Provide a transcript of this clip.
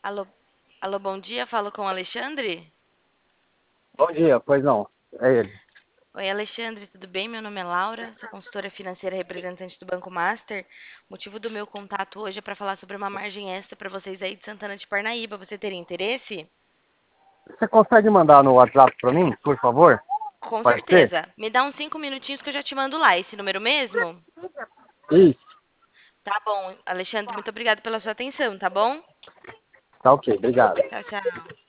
Alô, alô, bom dia, falo com o Alexandre? Bom dia, pois não. É ele. Oi, Alexandre, tudo bem? Meu nome é Laura, sou consultora financeira e representante do Banco Master. O motivo do meu contato hoje é para falar sobre uma margem extra para vocês aí de Santana de Parnaíba. Você teria interesse? Você consegue mandar no WhatsApp para mim, por favor? Com Pode ser? certeza. Me dá uns 5 minutinhos que eu já te mando lá. Esse número mesmo? Isso, Tá bom, Alexandre, muito obrigada pela sua atenção, tá bom? tá ok, obrigado. Tchau, tchau.